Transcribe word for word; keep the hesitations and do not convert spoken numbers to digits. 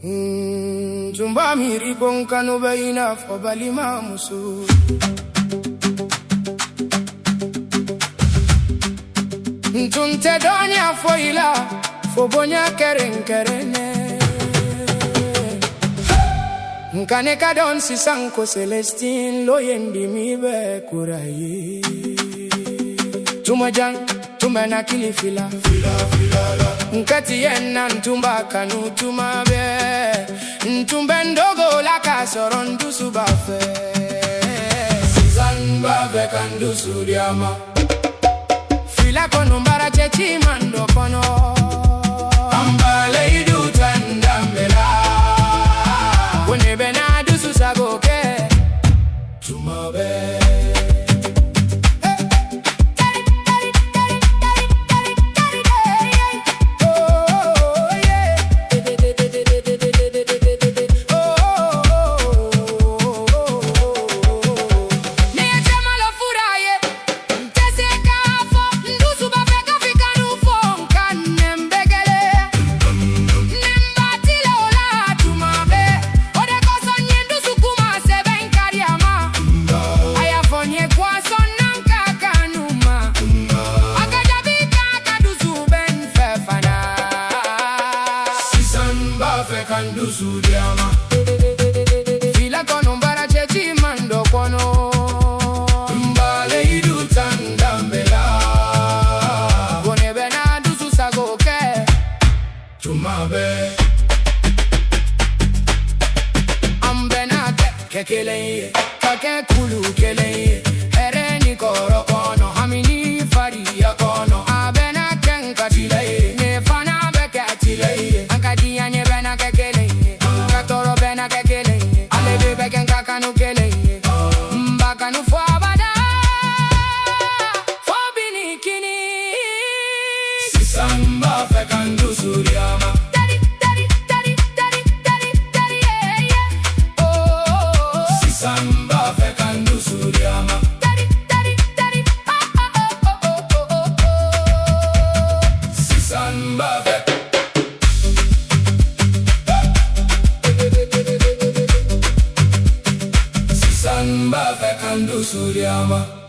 Mm, Jumba miri bonka no be enough for balima musu. Ntunte donya fo ila fo bonya keren kerene. Nkane ka don si sanko Celestine lo yendi mi be kurayi. Tumajang tumena kili fila fila fila la. Nkati yena ntumba kanu tumabe. Ntumbe ndogo la kasoro ndusu bafe. Sizan babe kandusu diama. Fila kono mbara chechi mando kono. Ambale idu tandambela. Kone bena dusu sagoke. Tumabe. Kandusu diama. Fila kono mbara chechi mando kono. Mbale idu tandambela. Kone bena dusu sagoke. Tumabe. Ambena te kekele. Kake kulu kele. Ereni koro kono. Hamini faria kono. Abena kenka chile. Nefana beke chile. Ankadi anye bena kekele. Katoro bena kekele. Alebe beken kakanu kele. Mbakanu fo abada. Fo binikini. Sisamba fe kandusu diama. Daddy, daddy, daddy, daddy, daddy, daddy, yeah, yeah. Oh, Sisamba fe kandusu diama. Daddy, daddy, daddy, oh, oh, oh, oh, oh, oh, oh. Sisamba fe. Samba fe kandusu diama.